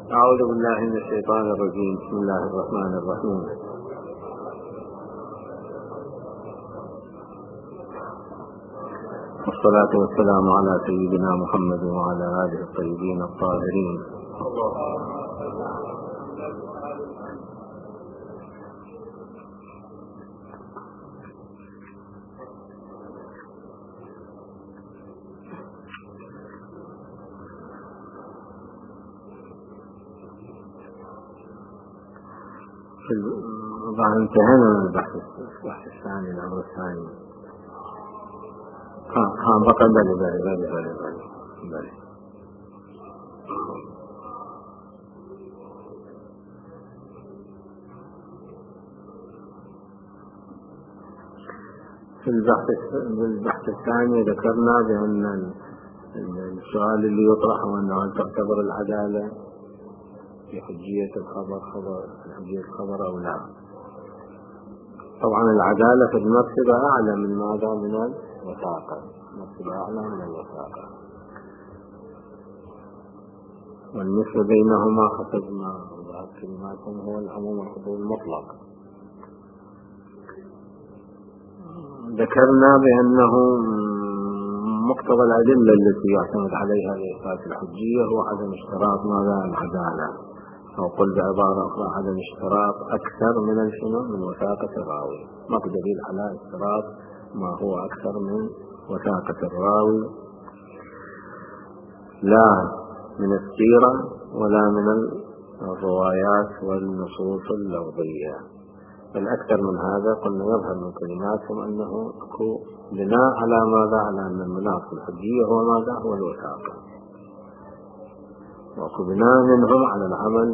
أعوذ بالله من الشيطان الرجيم. بسم الله الرحمن الرحيم. والصلاة والسلام على سيدنا محمد وعلى آله الطيبين الطاهرين. طبعا انتهينا من البحث الثاني، الأمر الثاني. بقى بلي. في البحث الثاني ذكرنا بأن السؤال اللي يطرح هو أنه هل تعتبر العدالة في حجية الخبر أو لا. طبعا العدالة في المرتبة أعلى من ماذا؟ من الوثاقة. المرتبة أعلى من الوثاقة، والنسبة بينهما حسب ما وضعت كلماتهم هو العموم والحضور المطلق. ذكرنا بأنه مقتضى الأدلة التي يعتمد عليها لإثبات الحجية هو عدم اشتراط ماذا؟ العدالة، أو قل بعبارة أخرى عدم اشتراط أكثر من وثاقة الراوي. ماكو دليل على اشتراط ما هو أكثر من وثاقة الراوي، لا من السيرة ولا من الروايات والنصوص اللفظية. الأكثر من هذا قلنا يظهر من كلماتهم أنه بناء على ماذا؟ على أن المناط في الحجية هو ماذا؟ هو الوثاقة، وبناء منهم على العمل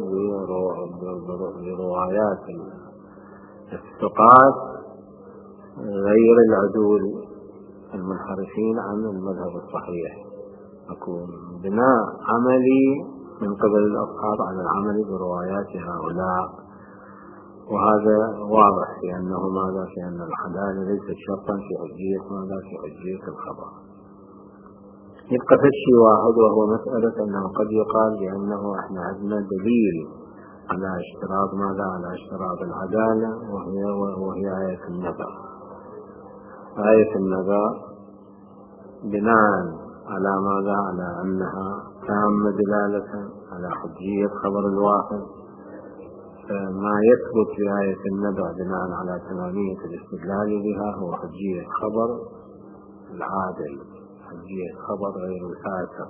بروايات الثقات غير العدول المنحرفين عن المذهب الصحيح. يكون بناء عملي من قبل الأصحاب على العمل بروايات هؤلاء، وهذا واضح في أنه ماذا؟ في أن العدالة ليست شرطا في حجية ماذا؟ في حجية الخبر. يبقى شيء واحد، وهو مسألة أنه قد يقال بأنه احنا عندنا دليل على اشتراط ماذا؟ على اشتراط العدالة، وهي آية النبأ. آية النبأ بناء على ماذا؟ على أنها تامة دلالة على حجية خبر الواحد. ما يثبت في آية النبأ بناء على تمامية الاستدلال بها هو حجية خبر العادل، حجية خبر غير الفاسق.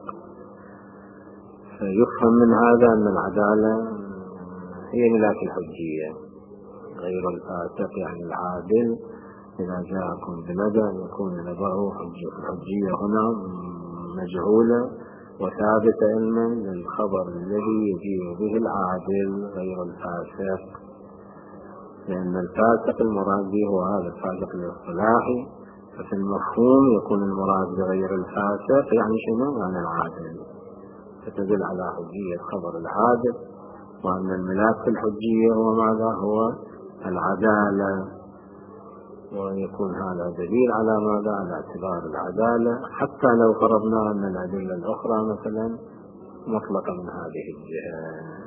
فيفهم من هذا أن العدالة هي ملاك الحجية، غير الفاسق يعني العادل. إذا جاءكم بنبأ يكون نبأه حجية هنا مجهولة وثابتة علما للخبر الذي يجيء به العادل غير الفاسق، لأن الفاسق المراد به هو هذا الفاسق الاصطلاحي. ففي المفهوم يكون المراد بغير الفاسق يعني شنو؟ يعني العادل، فتدل على حجية خبر العادل، وأن الملاك في الحجية هو ماذا؟ هو العدالة. ويكون هذا دليل على ماذا؟ على اعتبار العدالة، حتى لو فرضنا أن الأدلة الأخرى مثلا مطلقة من هذه الجهة.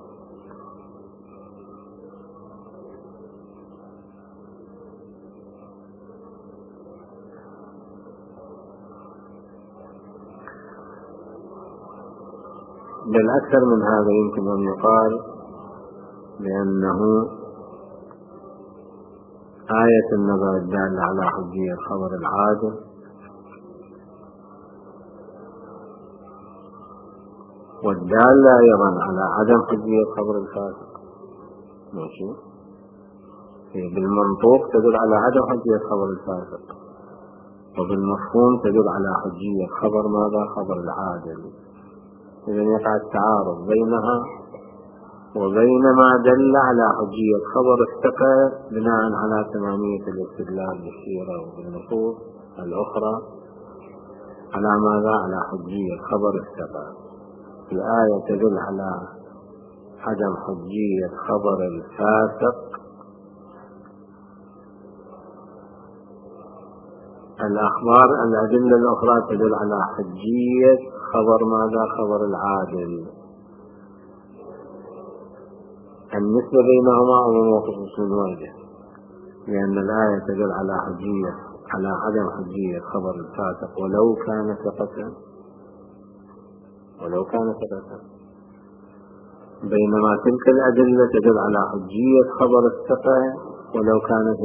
بل أكثر من هذا يمكن أن يقال بأنه آية النبأ الدالة على حجية خبر العادل والدالة أيضا على عدم حجية خبر الفاسق. ماشي، بالمنطوق تدل على عدم حجية خبر الفاسق، وبالمفهوم تدل على حجية خبر ماذا؟ خبر العادل. إذا يقع التعارض بينها وبين ما دل على حجية خبر الثقة بناء على تمامية الاستدلال بالسيرة وبالنصوص الأخرى على ماذا؟ على حجية خبر الثقة. الآية تدل على عدم حجية خبر الفاسق. الأخبار الأدلة الأخرى تدل على حجية خبر ماذا؟ خبر العادل. النسبة بينهما عموم وخصوص من وجه، لأن الآية تدل على حجية، على عدم حجية خبر الفاسق ولو كان ثقة، بينما تلك الأدلة تدل على حجية خبر الثقة ولو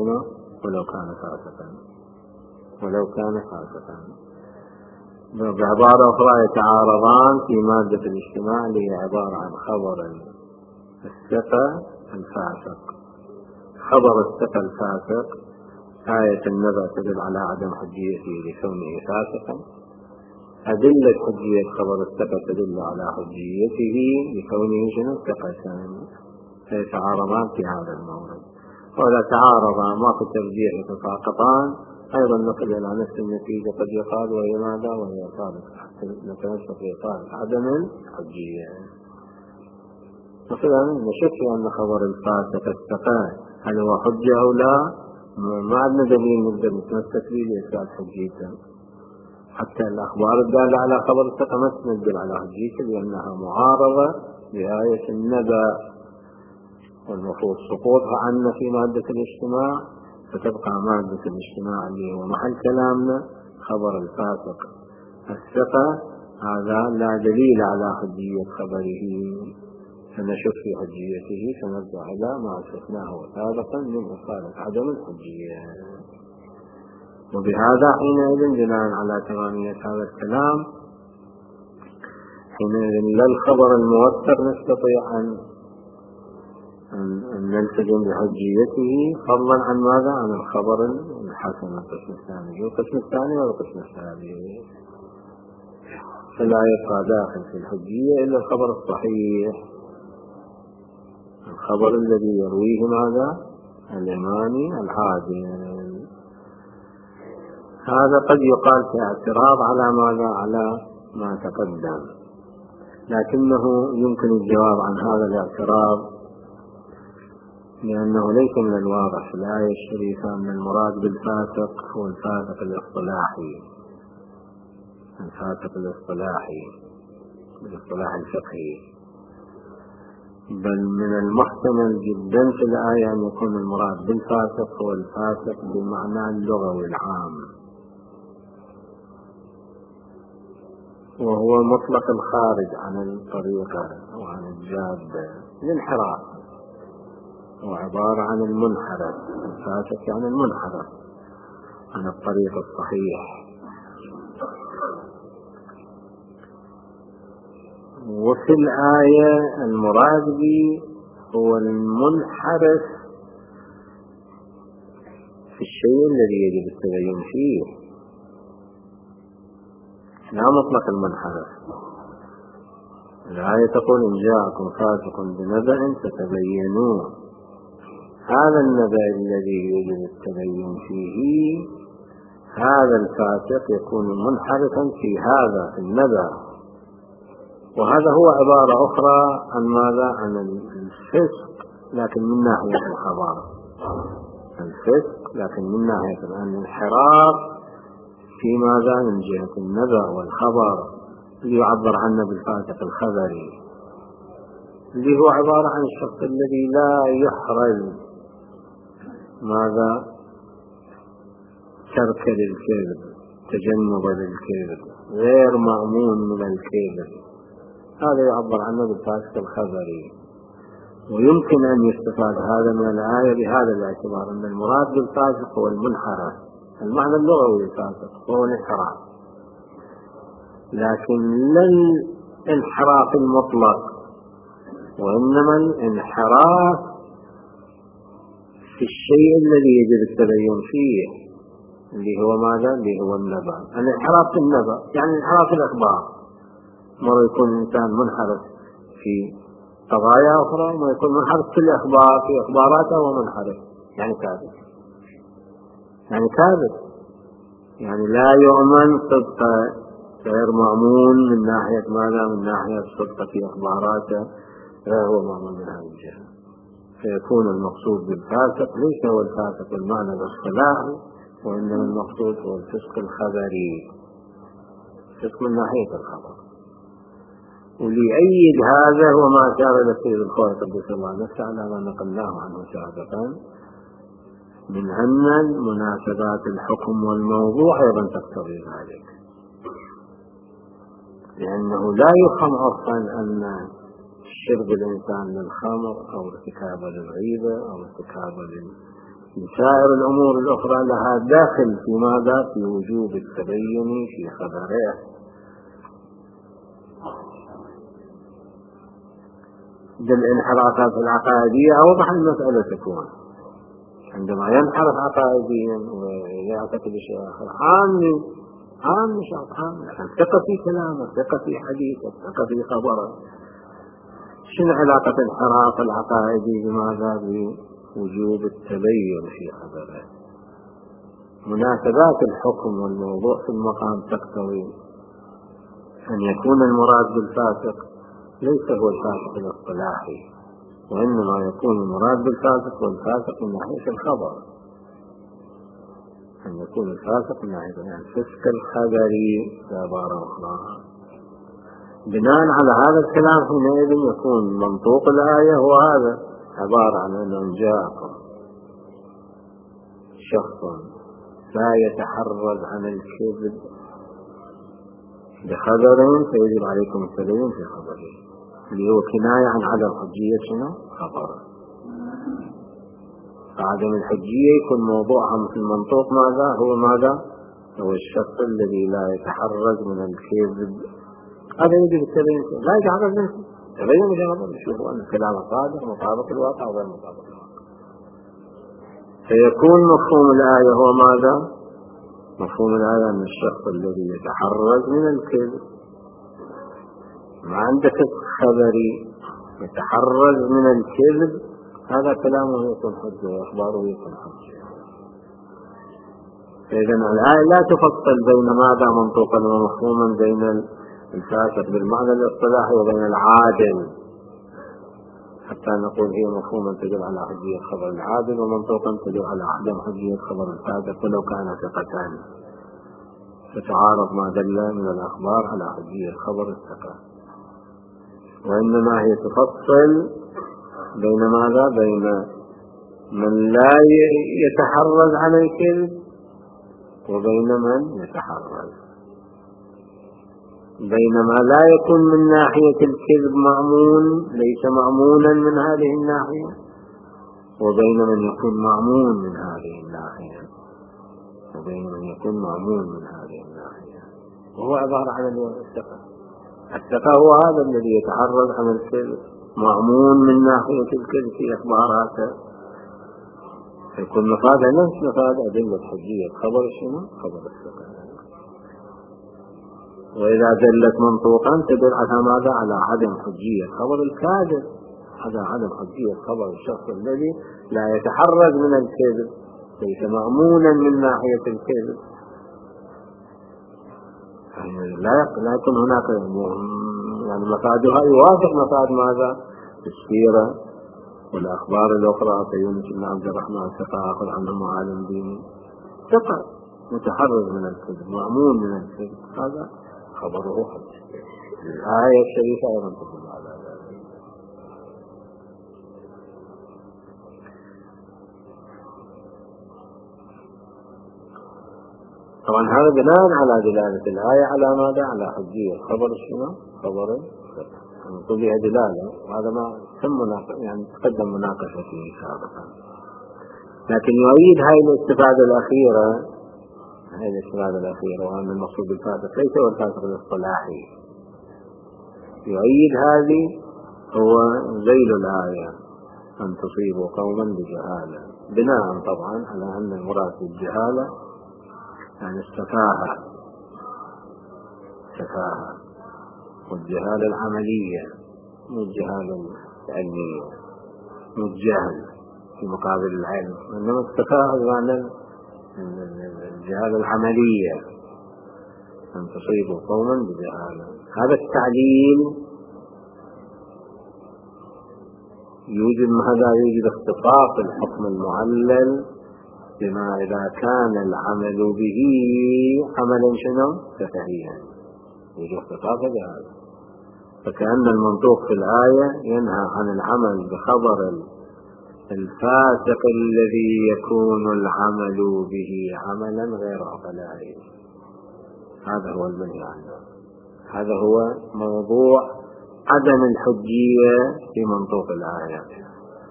كان فاسقا. بعبارة أخرى يتعارضان في مادة الاجتماع اللي هي عبارة عن خبر الثقة الفاسق. خبر الثقة الفاسق آية النبأ تدل على عدم حجيته لكونه فاسقا، أدلة حجية خبر الثقة تدل على حجيته لكونه ثقة، فيتعارضان في هذا المورد. وإذا تعارضا ما في الترجيح يتساقطان، أيضا نصل إلى نفس النتيجة قد يقال وهي ماذا؟ وهي نتمسك بإقامة عدم الحجية. مثلا نشك أن خبر الفاسق الثقة هل هو حجة أو لا، ما عندنا دليل نقدر نتمسك به لإثبات حجيته. حتى الأخبار الدالة على خبر الثقة ما تدل على حجيته لأنها معارضة بآية النبأ، والمفروض سقوطها عنا في مادة الاجتماع، فتبقى مادة الاجتماع اللي هو محل كلامنا خبر الفاسق الثقة، هذا لا دليل على حجية خبره، فنشك في حجيته فنرجع إلى ما شفناه سابقا من إقالة عدم الحجية. وبهذا حينئذ بناء على تمامية هذا الكلام، حينئذ لا الخبر الموثق نستطيع أن نلتزم بحجيته فضلا عن ماذا؟ عن الخبر الحسن القسم الثاني. والقسم الثاني والقسم الثالث فلا يبقى داخل في الحجية إلا الخبر الصحيح، الخبر الذي يرويه ماذا؟ الإمام العادل. هذا قد يقال في اعتراض على ماذا؟ على ما تقدم، لكنه يمكن الجواب عن هذا الاعتراض لأنه ليس من الواضح في الآية الشريفة أن المراد بالفاسق هو الفاسق الاصطلاحي، بالاصطلاح الفقهي، بل من المحتمل جدا في الآية أن يكون المراد بالفاسق هو الفاسق بالمعنى اللغوي العام، وهو مطلق الخارج عن الطريقة وعن الجادة، الانحراف، هو عبارة عن المنحرف، الفاسق يعني المنحرف عن الطريق الصحيح. وفي الآية المراد به هو المنحرف في الشيء الذي يجب التبين فيه، لا مطلق المنحرف. الآية تقول إن جاءكم فاسق بنبأ فتبينوا، هذا النبأ الذي يجب التبين فيه، هذا الفاسق يكون منحرفا في هذا النبأ، وهذا هو عبارة أخرى عن ماذا؟ عن الفسق لكن من ناحية الخبر، الفسق لكن من ناحية الانحراف في ماذا؟ من جهة النبأ والخبر، اللي يعبر عنه بالفاسق الخبري، اللي هو عبارة عن الشخص الذي لا يحرز ماذا؟ ترك للكذب، تجنب للكذب، غير مأمون من الكذب، هذا يعبر عنه بالفاسق الخبري. ويمكن أن يستفاد هذا من الآية بهذا الاعتبار أن المراد بالفاسق هو المنحرف، المعنى اللغوي للفاسق هو الانحراف، لكن لا الانحراف المطلق، وإنما الانحراف في الشيء الذي يجب التبين فيه، اللي هو ماذا؟ اللي هو النبأ. الانحراف في النبأ يعني انحراف في الأخبار، مرة يكون الإنسان منحرف في قضايا أخرى، وما يكون منحرف في الأخبار، في أخباراته ومنحرف يعني كاذب، يعني لا يؤمن صدقه، غير مأمون من ناحية ماذا؟ من ناحية الصدق في أخباراته، غير هو مأمون من هذه الجهة. فيكون المقصود بالفاسق ليس هو الفاسق بالمعنى الاصطلاحي، وإنما المقصود هو الفسق الخبري، الفسق من ناحية الخبر. وليؤيد هذا هو ما أشار إلى السيد الخوئي قدس الله نفسه على ما نقلناه عنه سابقا من أن مناسبات الحكم والموضوع أيضا تقتضي ذلك، لأنه لا يفهم عرفا أن شرب الإنسان للخمر أو ارتكابه للغيبة أو ارتكابه لسائر الأمور الأخرى لها داخل في ماذا؟ في وجوب التبين في خبره. بالانحرافات العقائدية أوضح المسألة تكون عندما ينحرف عقائديا ويعتقد شيء آخر عام نشاط عام، ثقة في كلامه، ثقة في حديثه، ثقة في خبره. شنو علاقة الانحراف العقائدي بماذا؟ بوجوب التبين في خبره. مناسبات الحكم والموضوع في المقام تقتضي أن يكون المراد بالفاسق ليس هو الفاسق الاصطلاحي، وإنما يكون المراد بالفاسق والفاسق من ناحية الخبر، أن يكون الفاسق من ناحية الفسق الخبري بعبارة أخرى. بناء على هذا الكلام حينئذ يكون منطوق الآية هو هذا، عبارة عن أن جاءكم شخص لا يتحرز عن الكذب بخبر فيجب عليكم التبين في خبره، اللي هو كناية عن عدم حجية شنو؟ خبر. فعدم الحجية يكون موضوعها في المنطوق ماذا؟ هو ماذا؟ هو الشخص الذي لا يتحرز من الكذب، هذا يجب التبين فيه، لا يتحرز منه تبين في خبر، يشوفوا أن الكلام صادق مطابق الواقع وغير مطابق الواقع. فيكون مفهوم الآية هو ماذا؟ مفهوم الآية أن الشخص الذي يتحرز من الكذب ما عندك خبري يتحرز من الكذب، هذا كلامه يكون حجة وإخباره يكون حجة. إذن الآية لا تفصل بين ماذا منطوقا ومفهوما بين الفاسق بالمعنى الاصطلاحي وبين العادل، حتى نقول هي مفهوما تدل على حجية خبر العادل ومنطوقا تدل على عدم حجية خبر الفاسق ولو كان ثقتان، فتعارض ما دل من الأخبار على حجية خبر الثقة. وإنما هي تفصل بين ماذا؟ بين من لا يتحرز عن الكذب وبين من يتحرز، بينما لا يكون من ناحية الكذب مأمون ليس مأمونا من هذه الناحية، وبين من يكون مأمون من هذه الناحية، وبين من يكون مأمون من هذه الناحية، وهو عبارة عن الثقة. الثقة هو هذا الذي يتحرز عن الكذب مأمون من ناحية الكذب في إخباراته، يكون مفادها نفس مفاد أدلة حجية خبر شنو؟ خبر الثقة. وإذا دلت منطوقا تدل على ماذا؟ على عدم حجية خبر الكاذب، على عدم حجية خبر الشخص الذي لا يتحرز من الكذب، ليس مأمونا من ناحية الكذب. لا يكون هناك يعني مفادها يوافق مفاد ماذا؟ السيرة والأخبار الأخرى كيونس بن عبد الرحمن ثقة أخذ عنه معالم ديني، ثقة متحرز من الكذب مأمون من الكذب، هذا خبره حج. الآية الشريفة أيضا تدل على ذلك. طبعا هذا بناء على دلالة الآية على ماذا؟ على حجية خبر شنو؟ خبر نقول بها دلالة، وهذا ما تم يعني تقدم مناقشة فيه سابقا. لكن يؤيد هاي الاستفادة الأخيرة وأن المقصود بالفاسق ليس هو الفاسق الاصطلاحي، يؤيد هذه هو ذيل الآية أن تصيبوا قوما بجهالة، بناء طبعا على أن المراد بالجهالة يعني السفاهة والجهالة العملية مو الجهالة العلمية، مو الجهل في مقابل العلم، إنما السفاهة بمعنى الجهالة العملية أن تصيبوا قوما بجهالة. هذا التعليل يوجد اختصاص الحكم المعلل بما إذا كان العمل به عملا شنو؟ سفهيا، يوجد اختصاص بهذا. فكأن المنطوق في الآية ينهى عن العمل بخبر الفاسق الذي يكون العمل به عملا غير عقلائي. هذا هو المنهي عنه، هذا هو موضوع عدم الحجية في منطوق الآية.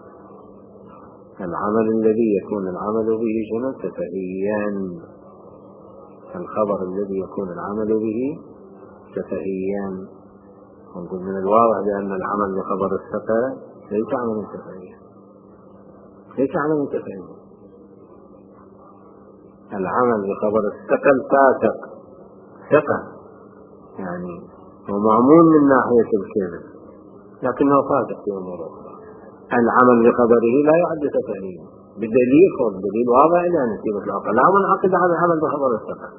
العمل الذي يكون العمل به شنو؟ سفهيا. الخبر الذي يكون العمل به سفهيا. ونقول من الواضح بأن العمل بخبر الثقة ليس عملا سفهيا، ليس عملا سفهيا. العمل بخبر الثقة الفاسق ثقة، يعني هو معمول من ناحية الكذب لكنه فاسق في أمور أخرى. العمل بخبره لا يعد سفهيا بالدليل، والدليل واضح إلى نتيجة العقل لا منعقد على العمل بخبر الثقة،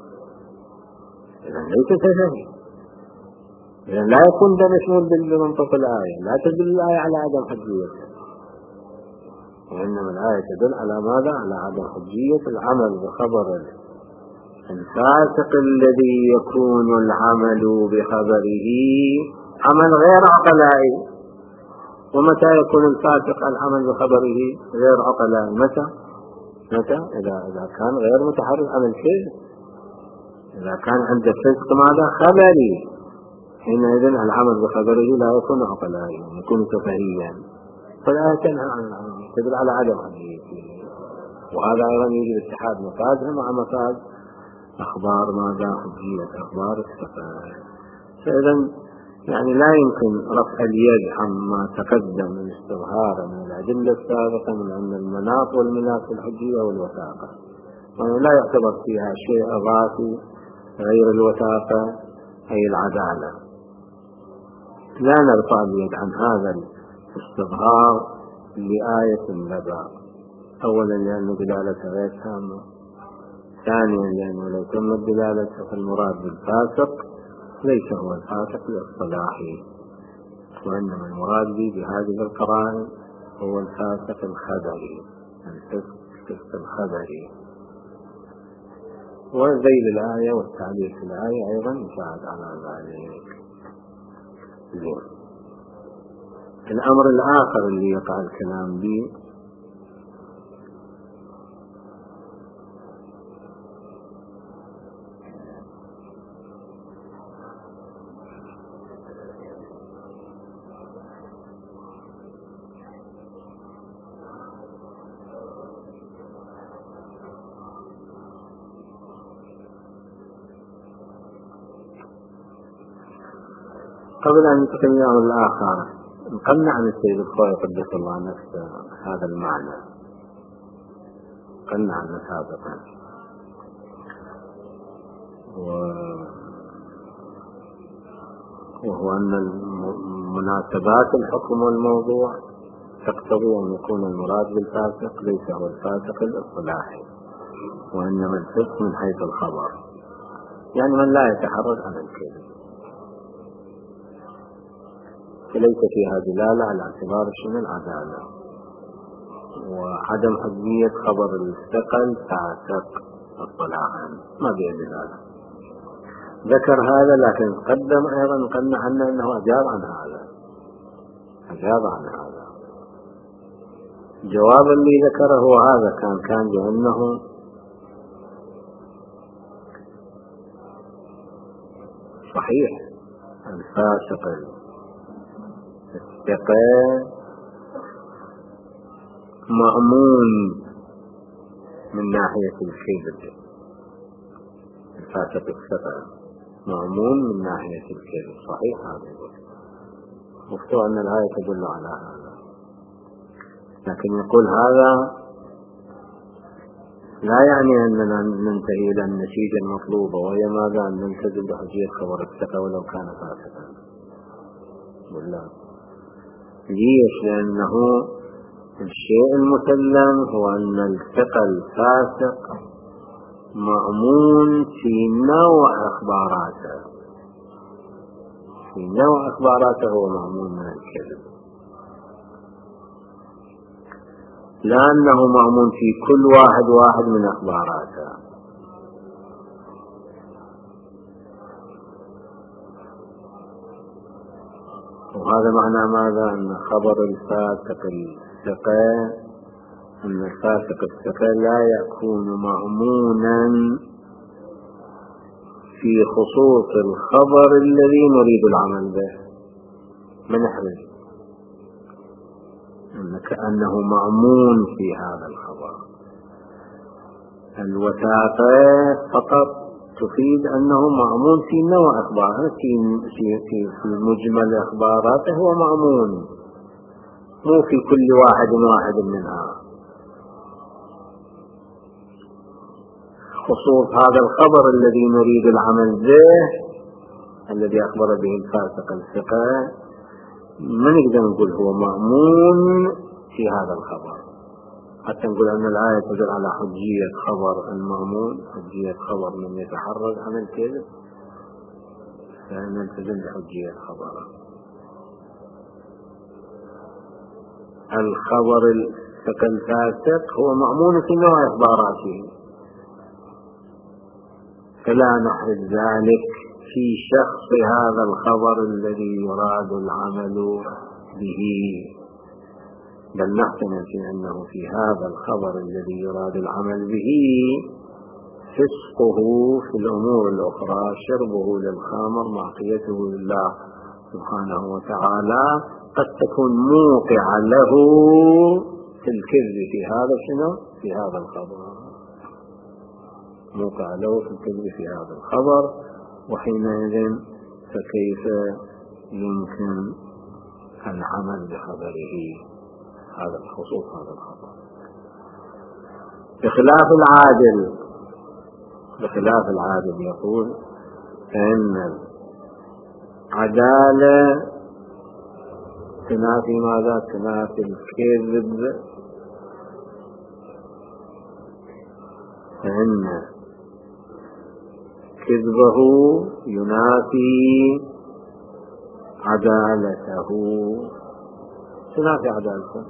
إذا ليس سفهيا. إذا لا يكون ده مشمول بمنطق الآية، لا تدل الآية على عدم حجيته، وإنما الآية تدل على ماذا؟ على عدم حجية العمل بخبر الفاسق الذي يكون العمل بخبره عمل غير عقلائي. ومتى يكون الفاسق العمل بخبره غير عقلائي؟ متى؟ إذا كان غير متحرك عن الكذب، إذا كان عند الفسق ماذا؟ خبري، حينئذ العمل بخبره لا يكون عقلائي، يكون سفهيا. فالآية تنهى عن العمل، تدل على عدم حجيته. وهذا أيضا يجب اتحاد مفادها مع مفاد أخبار ماذا؟ حجية أخبار السفه. فإذا يعني لا يمكن رفع اليد عما تقدم من استظهار من الأدلة السابقة من أن المناط والمناط في الحجية والوثاقة، وأنه لا يعتبر فيها شيء إضافي غير الوثاقة أي العدالة. لا نرفع اليد عن هذا الاستظهار لآية النبأ، أولا لأن دلالته غير تامة، ثانيا لأنه لو تمت دلالته فالمراد بالفاسق ليس هو الفاسق الاصطلاحي، وإنما المراد به بهذه القرائن هو الفاسق الخبري، الفسق الخبري. وذيل الآية والتعليق في الآية أيضا يساعد على ذلك. الأمر الآخر اللي يقع الكلام به قبل أن ننتقل إلى الأمر الآخر نقلنا عن السيد الخوي قدس الله نفسه هذا المعنى، قلنا عنه سابقا، وهو أن مناسبات الحكم والموضوع تقتضي أن يكون المراد بالفاسق ليس هو الفاسق الاصطلاحي، وإنما الفسق من حيث الخبر، يعني من لا يتحرز عن الكذب، فليس فيها دلالة على اعتبار شنو العدالة وعدم حجية خبر الثقل فاسق اصطلاحا، ما فيها دلالة. ذكر هذا، لكن قدم أيضا قلنا عنه أنه أجاب عن هذا، جوابا اللي ذكره هو هذا كان بأنه صحيح الفاسق الثقة مأمون من ناحية الكذب، الفاسق الثقة مأمون من ناحية الكذب، صحيح هذا، مفتوى أن الآية تدل على هذا، لكن يقول هذا لا يعني أننا ننتهي إلى النتيجة المطلوبة، وهي ماذا؟ أن نلتزم بحجية خبر الثقة ولو كان فاسقا. والله ليش؟ لأنه الشيء المسلم هو أن الثقة الفاسق مأمون في نوع أخباراته، هو مأمون من الكذب، لأنه مأمون في كل واحد من أخباراته. وهذا معنى ماذا؟ أن خبر الفاسق الثقة، أن الفاسق الثقة لا يكون مأمونا في خصوص الخبر الذي نريد العمل به. من يحرج كأنه مأمون في هذا الخبر. الوثاقة فقط تفيد أنه مأمون في نوع أخباره، في مجمل أخباراته هو مأمون، مو في كل واحد منها. خصوص هذا الخبر الذي نريد العمل به، الذي أخبر به الفاسق الثقة، ما نقدر نقول هو مأمون في هذا الخبر، حتى نقول أن الآية تدل على حجية خبر المأمون، حجية خبر من يتحرز عن الكذب، فنلتزم بحجية خبره. الخبر الفاسق هو مأمون في نوع إخباراته، فلا نحرج ذلك في شخص هذا الخبر الذي يراد العمل به، بل نحتمل في أنه في هذا الخبر الذي يراد العمل به فسقه في الأمور الأخرى، شربه للخمر، معصيته لله سبحانه وتعالى، قد تكون موقع له في الكذب في هذا في هذا الخبر، موقع له في الكذب في هذا الخبر. وحينئذ فكيف يمكن العمل بخبره هذا الخصوص هذا الخبر؟ بخلاف العادل يقول فإن العدالة تنافي ماذا؟ تنافي الكذب، فإن كذبه ينافي عدالته، تنافي عدالته،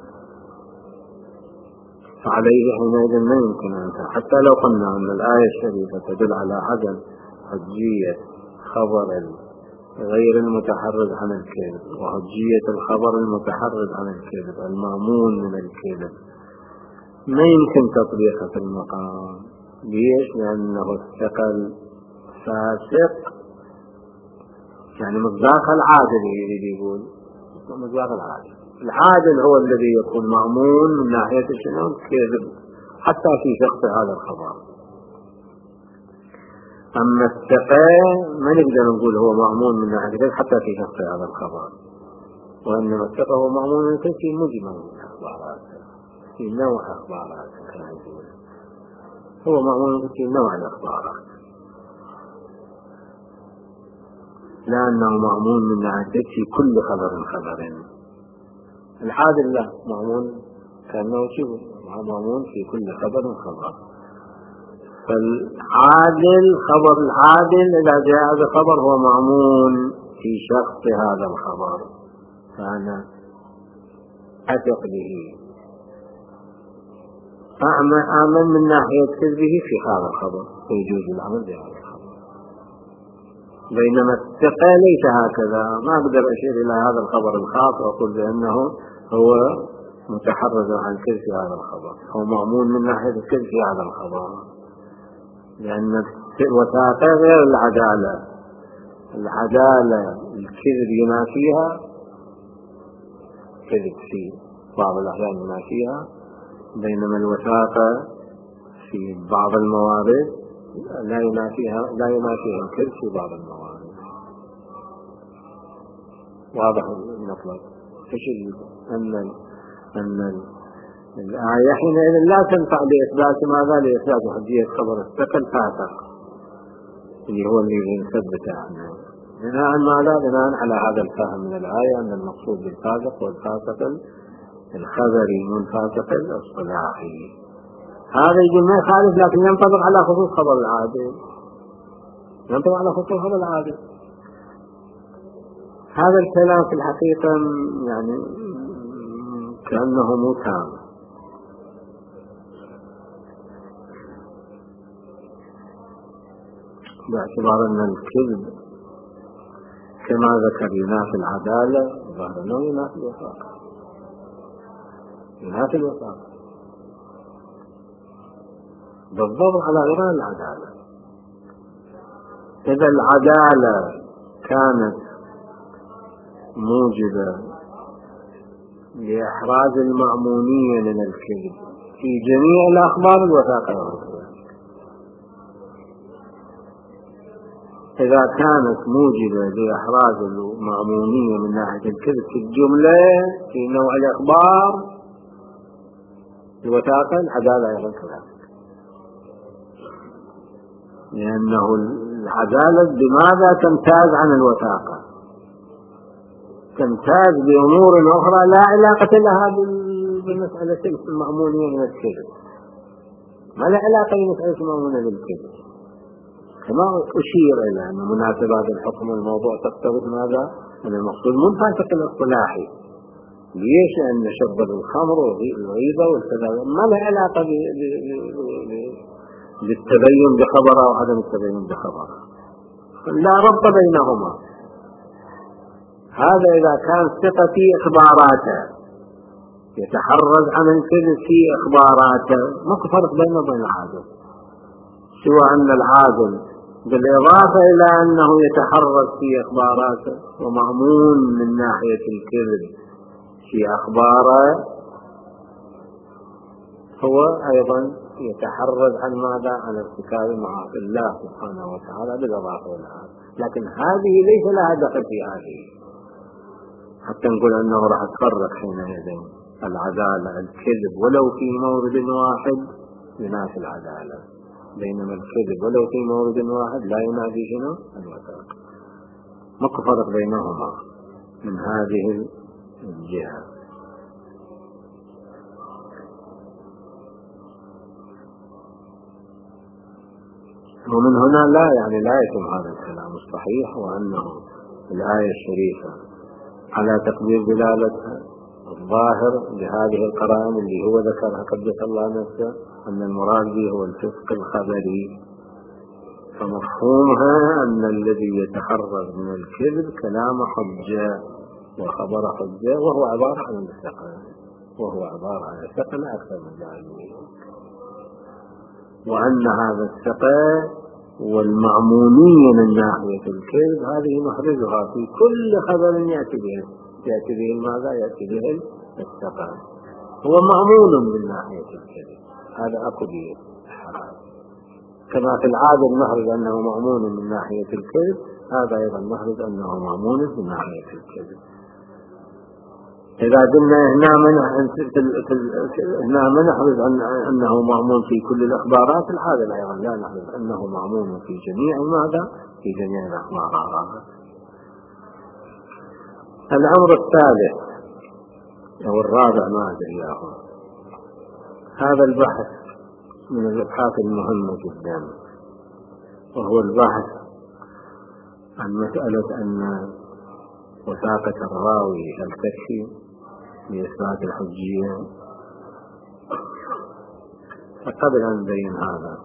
فعليه حينئذ ما يمكن أن حتى لو قلنا أن الآية الشريفة تدل على عدم حجية خبر غير المتحرز عن الكذب وحجية الخبر المتحرز عن الكذب المأمون من الكذب، ما يمكن تطبيقه في المقام. ليش؟ لأنه الثقل فاسق، يعني مصداق العادل يريد يقول مصداق العادل هو الذي يكون مأمون من ناحية شنو؟ الكذب، حتى في شخص هذا الخبر. أما الثقة ما نقدر نقول هو مأمون من ناحية حتى في شخص هذا الخبر، وإنما الثقة هو مأمون من في مجمل أخباراته، في نوع أخباراته، هو مأمون في نوع الأخبارات، لأنه مأمون من ناحية في كل خبر. العادل لا مأمون كأنه شبه مأمون في كل خبر. فالعادل خبر العادل إذا جاء هذا الخبر هو مأمون في شخص هذا الخبر، فأنا أثق به، أعمل من ناحية كذبه في هذا الخبر ويجوز العمل بهذا الخبر. بينما الثقة ليس هكذا، ما أقدر أشير إلى هذا الخبر الخاص وأقول بأنه هو متحرز عن الكذب في هذا الخبر، هو مأمون من ناحية الكذب في هذا الخبر، لأن الوثاقة غير العدالة الكذب ينافيها، كذب في بعض الأحيان ينافيها، بينما الوثاقة في بعض الموارد لا ينافيها الكذب في بعض الموارد. واضح المطلب؟ أن الآية حينئذ لا تنفع لإثبات ماذا؟ لإثبات حجية خبر الثقة الفاسق اللي هو اللي نثبته احنا بناء ماذا؟ بناء على هذا الفهم من الآية أن المقصود بالفاسق هو الفاسق الخبري منفاسق الاصطلاحي. هذا يقول ما يخالف، لكن ينطبق على خصوص خبر العادل، ينطبق على خصوص خبر العادل. هذا الكلام في الحقيقة يعني كأنه مو تام، باعتبار أن الكذب كما ذكر ينافي العدالة، ظهر أنه ينافي الوفاقة، ينافي الوفاقة بالضبط على غير العدالة. إذا العدالة كانت موجبة لإحراز المأمونية من الكذب في جميع الأخبار، الوثاقة. إذا كانت موجبة لإحراز المأمونية من ناحية الكذب في الجملة في نوع الأخبار، الوثاقة، العدالة أيضا كذلك، لأنه العدالة بماذا تمتاز عن الوثاقة؟ تمتاز بأمور أخرى لا علاقة لها بمسألة المأمونية من الكذب، ما لا علاقة بمسألة المأمونية بالكذب. كما أشير إلى أن مناسبات الحكم والموضوع تقتضي ماذا؟ أن المقصود منفاتك الاصطلاحي، ليش؟ أن شرب الخمر والغيبة والكذا ما لا علاقة بالتبين بخبره أو عدم التبين بخبره، لا ربط بينهما. هذا إذا كان ثقة في إخباراته، يتحرز عن الكذب في إخباراته، ما فرق بينه وبين العادل، سوى أن العادل بالإضافة إلى أنه يتحرز في إخباراته ومأمون من ناحية الكذب في أخباره، هو أيضا يتحرز عن ماذا؟ عن ارتكاب معاصي الله سبحانه وتعالى بالإضافة إلى هذا. لكن هذه ليس لها دخل في هذه، حتى نقول أنه راح تفرق حينئذ العدالة الكذب ولو في مورد واحد ينافي العدالة، بينما الكذب ولو في مورد واحد لا ينافي شنو؟ الوثاقة. ماكو فرق بينهما من هذه الجهة. ومن هنا لا يتم هذا الكلام الصحيح، وأنه الآية الشريفة على تقدير دلالتها الظاهر لهذه القرائن اللي هو ذكرها قدس الله نفسه، أن المراد به هو الفسق الخبري، فمفهومها أن الذي يتحرز من الكذب كلام حجة وخبر حجة، وهو عبارة عن الثقة، لا أكثر من ذلك. وأن هذا الثقة والمعمونية من ناحية الكذب هذه نحرزها في كل خبر يأتي به ماذا؟ يأتي به الثقة، هو معمول من ناحية الكذب، هذا أكو به حرام. كما في العادة نحرز أنه معمول من ناحية الكذب، هذا أيضا نحرز أنه معمول من ناحية الكذب. إذا قلنا هنا ما نحرز أنه معمول في كل الأخبارات، العادة أيضا لا نحرز أنه معمول في جميع ماذا؟ في جميع الأخبارات. الأمر الثالث أو الرابع ما أدري ياهو، هذا البحث من الأبحاث المهمة جدا، وهو البحث عن مسألة أن وثاقة الراوي هل تكفي لإثبات الحجية. فقبل أن نبين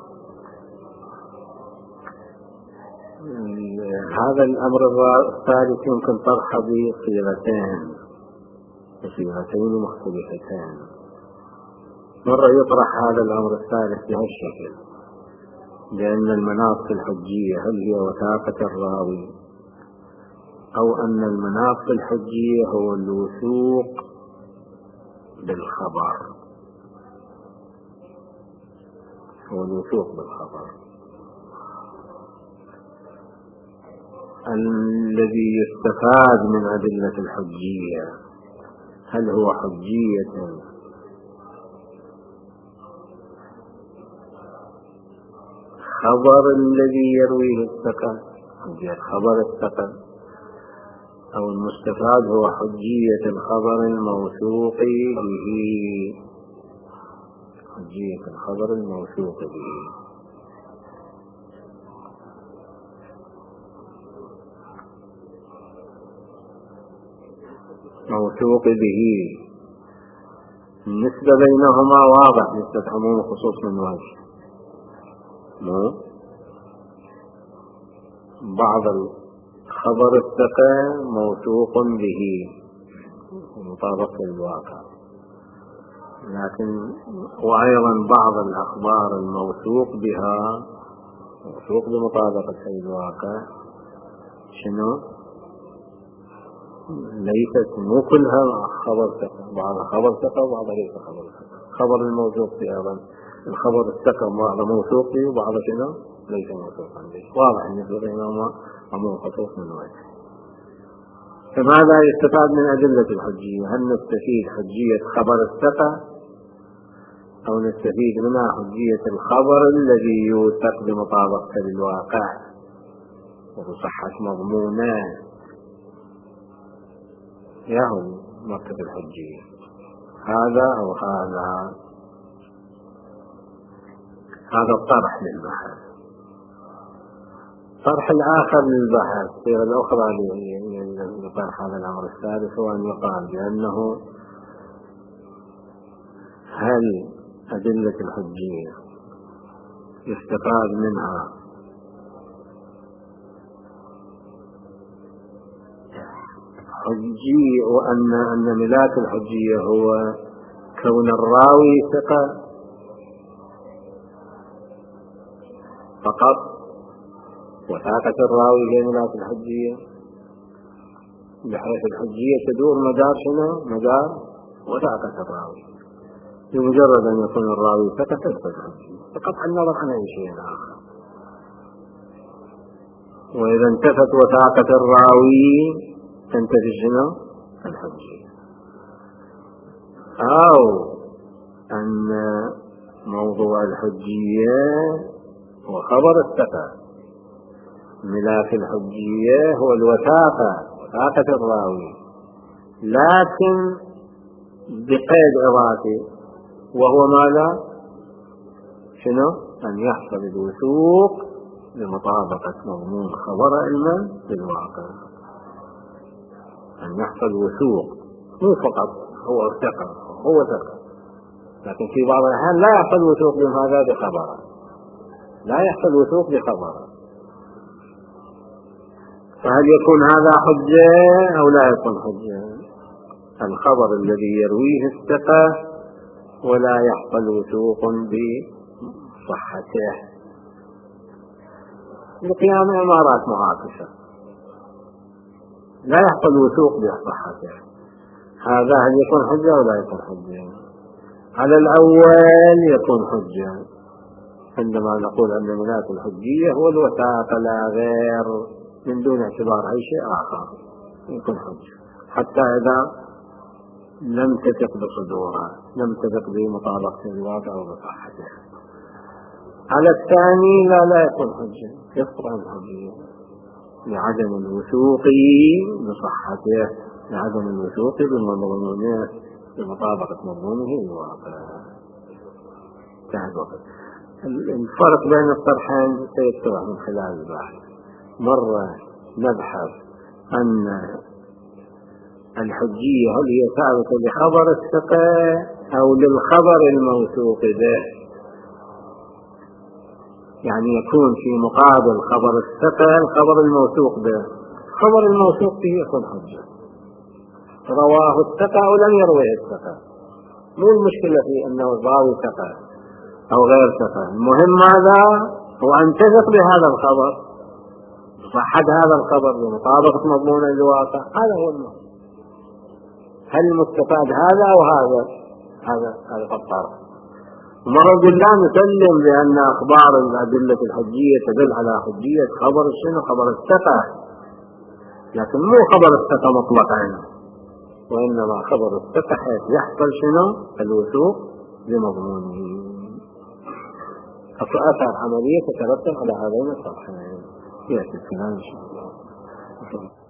هذا الأمر الثالث يمكن طرحه بصيغتين مختلفتين. مرة يطرح هذا الأمر الثالث بهالشكل، لأن المناط في الحجية هل هي وثاقة الراوي، أو أن المناط في الحجية هو الوثوق بالخبر، الذي يستفاد من أدلة الحجية هل هو حجية خبر الذي يرويه الثقة، خبر الثقة، أو المستفاد هو حجية الخبر الموثوق به. موثوق به النسبة بينهما واضح، نسبة عموم وخصوص من وجه. بعض خبر الثقة موثوق به مطابق للواقع، لكن وأيضا بعض الأخبار الموثوق بها موثوق بمطابقة الواقع شنو؟ ليست مو كلها خبر ثقة، بعضها خبر ثقة وبعضها ليس خبر ثقة. خبر الموثوق به أيضا الخبر الثقة بعضها موثوق به وبعضها شنو؟ ليس موثوقا به. واضح أن الفرق بينهما أمر خصوص من وجه. فماذا يستفاد من أدلة الحجية؟ هل نستفيد حجية خبر الثقة أو نستفيد منها حجية الخبر الذي يوثق بمطابقة للواقع وبصحة مضمونه؟ يهو مركز الحجية هذا أو هذا الطرح للبحث. الطرح الآخر للبحث الصيغة الأخرى لطرح هذا الأمر الثالث هو أن يقال بأنه هل أدلة الحجية يستفاد منها حجية، وأن ملاك الحجية هو كون الراوي ثقة فقط، وثاقة الراوي هي ملاك الحجية، بحيث الحجية تدور مدار شنو؟ مدار وثاقة الراوي. بمجرد أن يكون الراوي ثقة تثبت الحجية بقطع النظر عن أي شيء آخر. وإذا انتفت وثاقة الراوي تنتفي شنو؟ الحجية. أو أن موضوع الحجية هو خبر الثقة، ملاك الحجية هو الوثاقة، وثاقة الراوي، لكن بقيد إضافي وهو ماذا؟ شنو؟ أن يحصل الوثوق بمطابقة مضمون خبر علما بالواقع. أن يحصل وثوق، مو فقط هو ثقة، هو ثقة، لكن في بعض الأحيان لا يحصل وثوق بهذا بخبره، لا يحصل وثوق بخبره. فهل يكون هذا حجة أو لا يكون حجة؟ الخبر الذي يرويه الثقة ولا يحصل وثوق بصحته لقيام عبارات معاكسة، لا يحصل وثوق بصحته، هذا هل يكون حجة أو لا يكون حجة؟ على الأول يكون حجة عندما نقول أن ملاك الحجية هو الوثاقة لا غير، من دون اعتبار أي شيء آخر يكون حجة، حتى إذا لم تثق بصدورها، لم تثق بمطابقة الواقع وبصحته. على الثاني لا يكون حجة، يسقط عن الحجية لعدم الوثوق بصحته، لعدم الوثوق بمضمونه بمطابقة مضمونه الواقع. الفرق بين الطرحين سيتضح من خلال البحث. مرة نبحث أن الحجية هل هي ثابتة لخبر الثقة أو للخبر الموثوق به، يعني يكون في مقابل خبر الثقة الخبر الموثوق به. خبر الموثوق به يكون حجة، رواه الثقة أو لم يروه الثقة، مو المشكلة في أنه راوي ثقة أو غير ثقة، المهم ماذا هو أن تثق بهذا الخبر، صحة هذا الخبر بمطابقة مضمون الواقع، هذا هو المهم. هل المستفاد هذا أو هذا الطرف؟ مرة لا نسلم بأن أخبار الأدلة الحجية تدل على حجية خبر شنو؟ خبر الثقة، لكن مو خبر الثقة مطلقا، وإنما خبر الثقة حيث يحصل شنو؟ الوثوق بمضمونه. أثر عملية تترتب على هذين الطرحين. يأتي الكلام إن شاء الله.